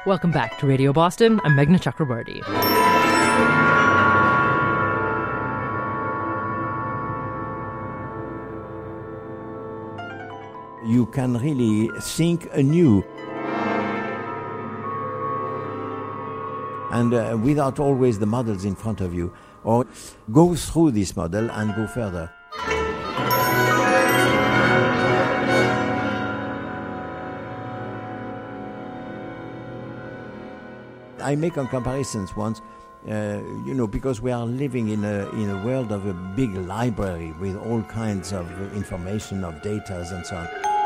Welcome back to Radio Boston. I'm Meghna Chakrabarti. You can really think anew. And without always the models in front of you, or go through this model and go further. I make a comparisons once, because we are living in a world of a big library with all kinds of information, of data and so on.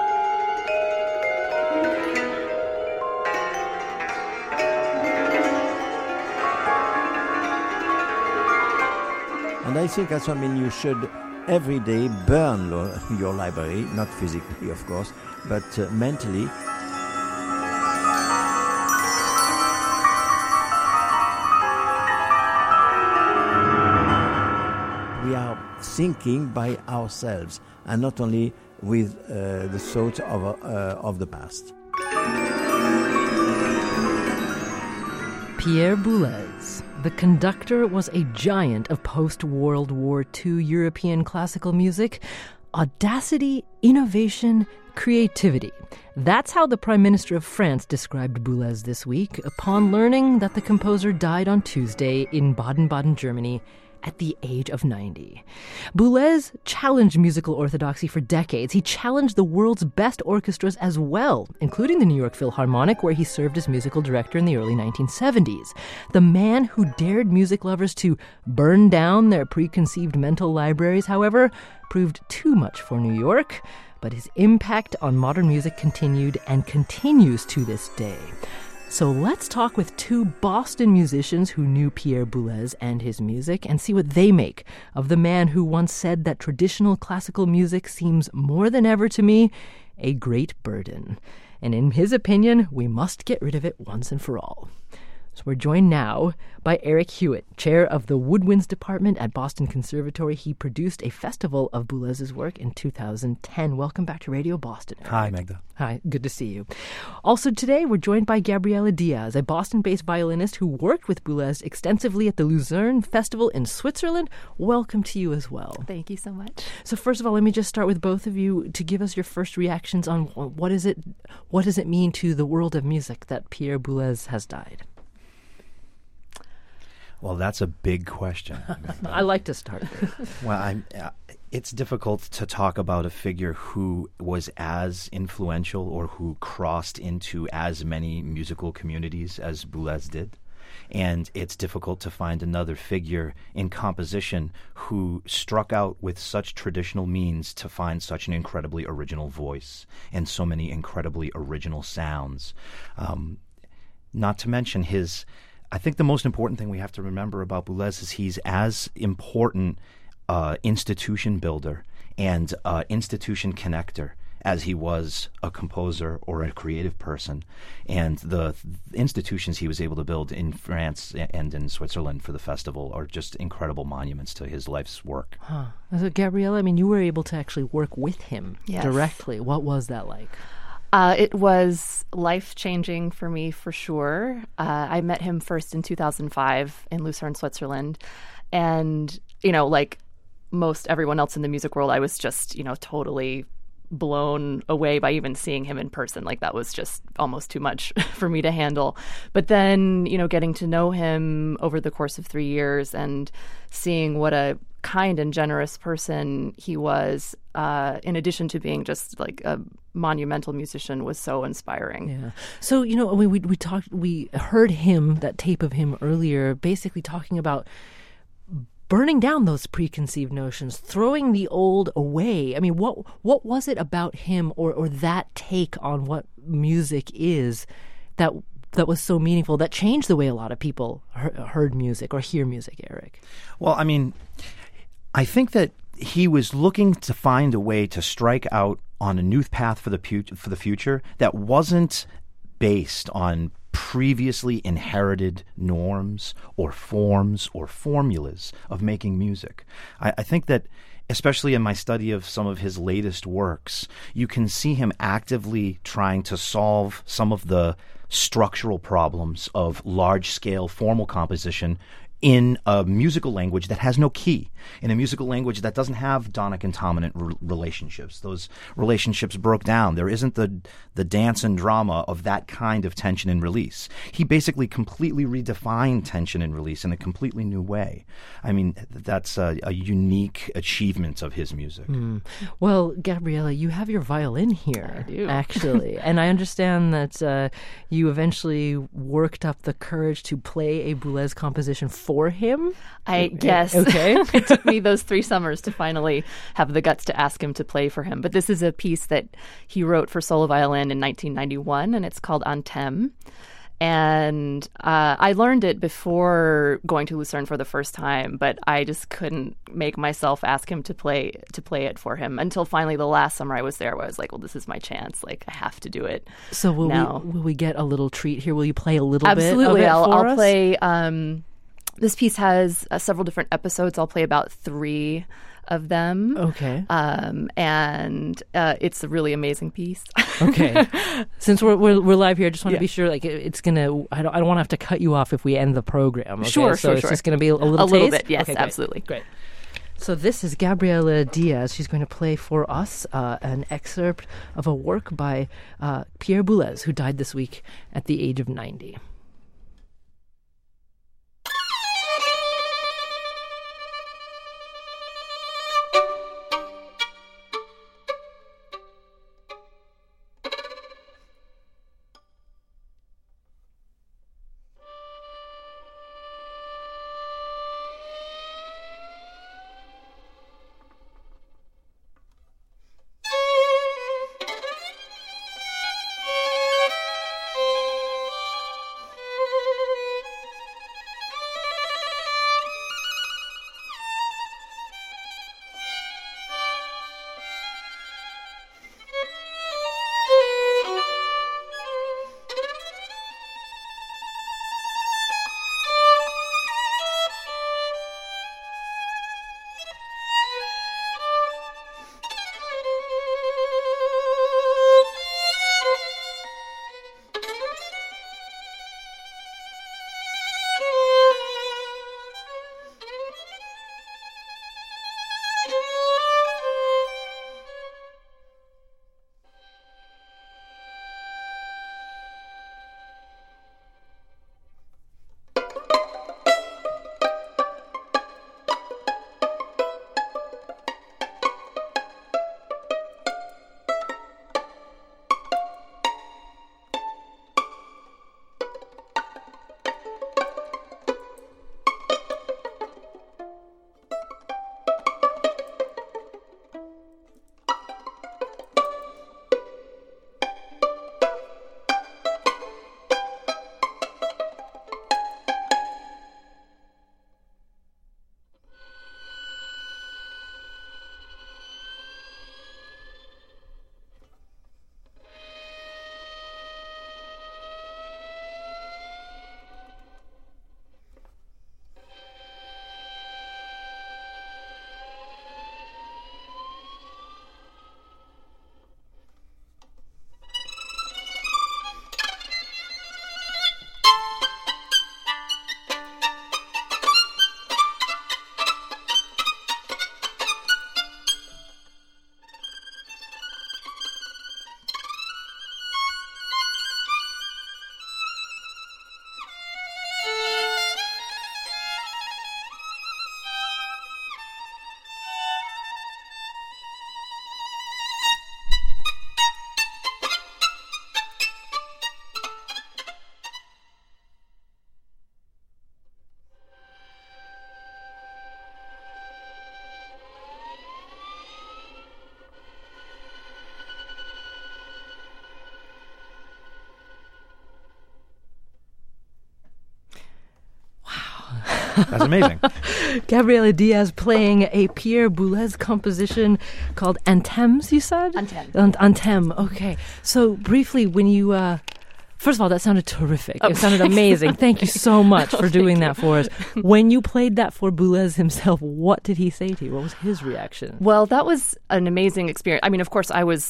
And I think that's something you should every day burn your library, not physically, of course, but mentally. We are thinking by ourselves and not only with the thoughts of the past. Pierre Boulez. The conductor was a giant of post-World War II European classical music. Audacity, innovation, creativity. That's how the Prime Minister of France described Boulez this week upon learning that the composer died on Tuesday in Baden-Baden, Germany, at the age of 90. Boulez challenged musical orthodoxy for decades. He challenged the world's best orchestras as well, including the New York Philharmonic, where he served as musical director in the early 1970s. The man who dared music lovers to burn down their preconceived mental libraries, however, proved too much for New York, but his impact on modern music continued and continues to this day. So let's talk with two Boston musicians who knew Pierre Boulez and his music and see what they make of the man who once said that traditional classical music seems more than ever to me a great burden. And in his opinion, we must get rid of it once and for all. So we're joined now by Eric Hewitt, chair of the Woodwinds Department at Boston Conservatory. He produced a festival of Boulez's work in 2010. Welcome back to Radio Boston, Eric. Hi, Magda. Hi, good to see you. Also today, we're joined by Gabriela Diaz, a Boston-based violinist who worked with Boulez extensively at the Lucerne Festival in Switzerland. Welcome to you as well. Thank you so much. So first of all, let me just start with both of you to give us your first reactions on what does it mean to the world of music that Pierre Boulez has died? Well, that's a big question. I like to start. Well, it's difficult to talk about a figure who was as influential or who crossed into as many musical communities as Boulez did. And it's difficult to find another figure in composition who struck out with such traditional means to find such an incredibly original voice and so many incredibly original sounds. Not to mention I think the most important thing we have to remember about Boulez is he's as important institution builder and institution connector as he was a composer or a creative person. And the institutions he was able to build in France and in Switzerland for the festival are just incredible monuments to his life's work. Huh. So Gabriella, you were able to actually work with him directly. What was that like? It was life-changing for me, for sure. I met him first in 2005 in Lucerne, Switzerland. And, like most everyone else in the music world, I was just, totally blown away by even seeing him in person. Like, that was just almost too much for me to handle. But then, getting to know him over the course of 3 years and seeing what a kind and generous person he was, in addition to being just like a monumental musician, was so inspiring. Yeah. So, we heard that tape of him earlier, basically talking about burning down those preconceived notions, throwing the old away. What was it about him or that take on what music is that was so meaningful, that changed the way a lot of people heard music or hear music, Eric? Well, I think that he was looking to find a way to strike out on a new path for the future that wasn't based on previously inherited norms or forms or formulas of making music. I think that, especially in my study of some of his latest works, you can see him actively trying to solve some of the structural problems of large-scale formal composition in a musical language that has no key, in a musical language that doesn't have tonic and dominant relationships. Those relationships broke down. There isn't the dance and drama of that kind of tension and release. He basically completely redefined tension and release in a completely new way. I mean, that's a unique achievement of his music. Well, Gabriella, you have your violin here, I do. actually. And I understand that you eventually worked up the courage to play a Boulez composition for him? I guess. Okay. It took me those 3 summers to finally have the guts to ask him to play for him. But this is a piece that he wrote for solo violin in 1991, and it's called Anthem. And I learned it before going to Lucerne for the first time, but I just couldn't make myself ask him to play it for him until finally the last summer I was there, where I was like, well, this is my chance. Like, I have to do it. So will we get a little treat here? Will you play a little Absolutely. bit of it for I'll us? play. This piece has several different episodes. I'll play about 3 of them. Okay. And it's a really amazing piece. Okay. Since we're live here, I just want to be sure, like, it's gonna. I don't want to have to cut you off if we end the program. Okay? Sure. So it's just gonna be a little little taste? bit. Yes, Okay, great. absolutely. Great. So this is Gabriella Diaz. She's going to play for us an excerpt of a work by Pierre Boulez, who died this week at the age of 90. That's amazing. Gabriella Diaz playing a Pierre Boulez composition called Anthems, you said? Anthem, okay. So briefly, when you... First of all, that sounded terrific. It sounded amazing. Thank you so much for doing that for us. When you played that for Boulez himself, what did he say to you? What was his reaction? Well, that was an amazing experience. I mean, of course, I was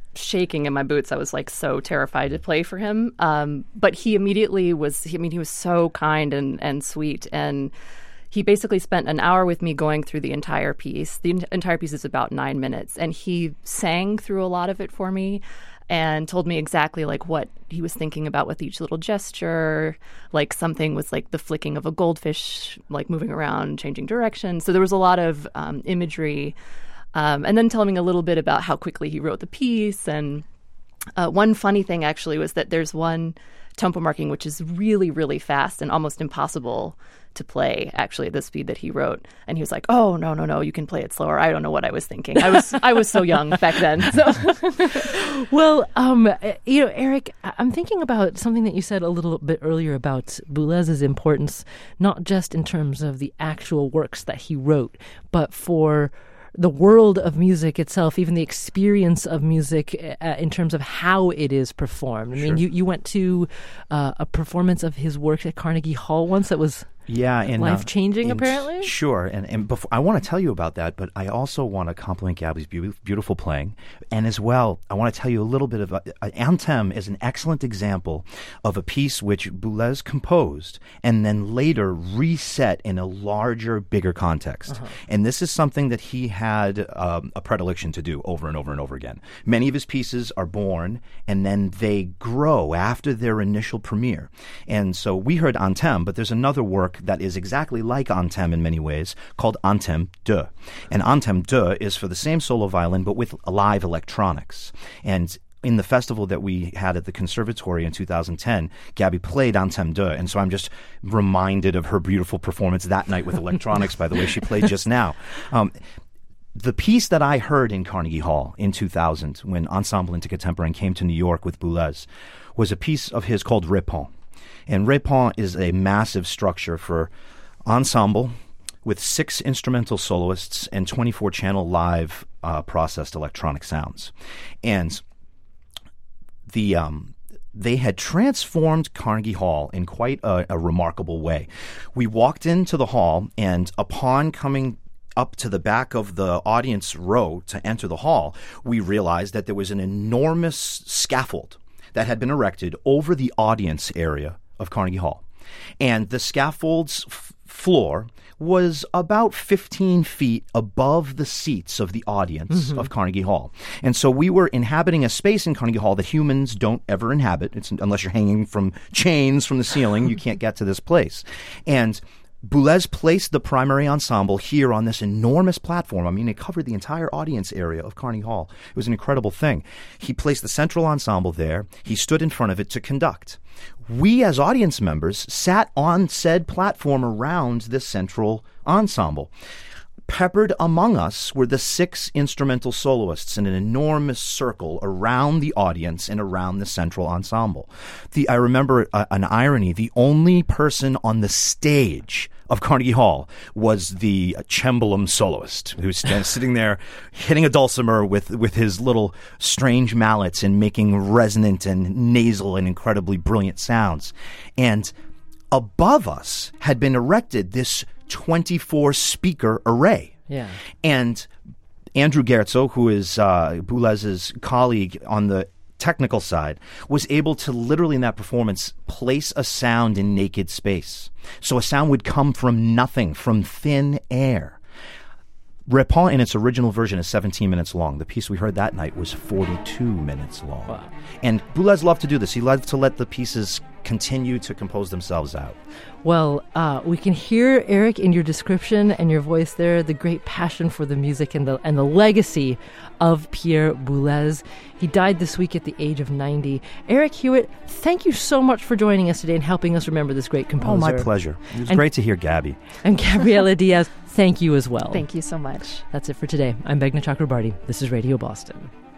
shaking in my boots. I was like so terrified to play for him. But he immediately was, he was so kind and sweet. And he basically spent an hour with me going through the entire piece. The entire piece is about 9 minutes. And he sang through a lot of it for me and told me exactly like what he was thinking about with each little gesture. Like something was like the flicking of a goldfish, like moving around, changing direction. So there was a lot of imagery. And then telling me a little bit about how quickly he wrote the piece. And one funny thing actually was that there's one tempo marking which is really, really fast and almost impossible to play actually at the speed that he wrote. And he was like, "Oh, no, you can play it slower." I don't know what I was thinking. I was so young back then. So. Well, Eric, I'm thinking about something that you said a little bit earlier about Boulez's importance, not just in terms of the actual works that he wrote, but for the world of music itself, even the experience of music in terms of how it is performed. I mean, you went to a performance of his work at Carnegie Hall once that was life-changing, apparently? Sure. And before, I want to tell you about that, but I also want to compliment Gabby's beautiful playing. And as well, I want to tell you a little bit about Anthem is an excellent example of a piece which Boulez composed and then later reset in a larger, bigger context. Uh-huh. And this is something that he had a predilection to do over and over and over again. Many of his pieces are born and then they grow after their initial premiere. And so we heard Anthem, but there's another work that is exactly like Anthem in many ways, called Anthem 2. And Anthem 2 is for the same solo violin, but with live electronics. And in the festival that we had at the Conservatory in 2010, Gabby played Anthem 2, and so I'm just reminded of her beautiful performance that night with electronics, by the way, she played just now. The piece that I heard in Carnegie Hall in 2000, when Ensemble Intercontemporain came to New York with Boulez, was a piece of his called Répond. And Répond is a massive structure for ensemble with 6 instrumental soloists and 24-channel live processed electronic sounds. And they had transformed Carnegie Hall in quite a remarkable way. We walked into the hall, and upon coming up to the back of the audience row to enter the hall, we realized that there was an enormous scaffold that had been erected over the audience area of Carnegie Hall. And the scaffold's floor was about 15 feet above the seats of the audience of Carnegie Hall. And so we were inhabiting a space in Carnegie Hall that humans don't ever inhabit. Unless you're hanging from chains from the ceiling, you can't get to this place. And Boulez placed the primary ensemble here on this enormous platform. I mean, it covered the entire audience area of Carnegie Hall. It was an incredible thing. He placed the central ensemble there. He stood in front of it to conduct. We, as audience members, sat on said platform around this central ensemble. Peppered among us were the 6 instrumental soloists in an enormous circle around the audience and around the central ensemble. I remember an irony. The only person on the stage of Carnegie Hall was the cembalo soloist, who's sitting there hitting a dulcimer with his little strange mallets and making resonant and nasal and incredibly brilliant sounds. And above us had been erected this 24-speaker array. Yeah. And Andrew Gerzo, who is Boulez's colleague on the technical side, was able to literally in that performance place a sound in naked space. So a sound would come from nothing, from thin air. Répond in its original version is 17 minutes long. The piece we heard that night was 42 minutes long. Wow. And Boulez loved to do this. He loved to let the pieces continue to compose themselves out. Well, we can hear, Eric, in your description and your voice there, the great passion for the music and the legacy of Pierre Boulez. He died this week at the age of 90. Eric Hewitt, thank you so much for joining us today and helping us remember this great composer. Oh, my pleasure. It was great to hear Gabby. And Gabriela Diaz, thank you as well. Thank you so much. That's it for today. I'm Meghna Chakrabarty. This is Radio Boston.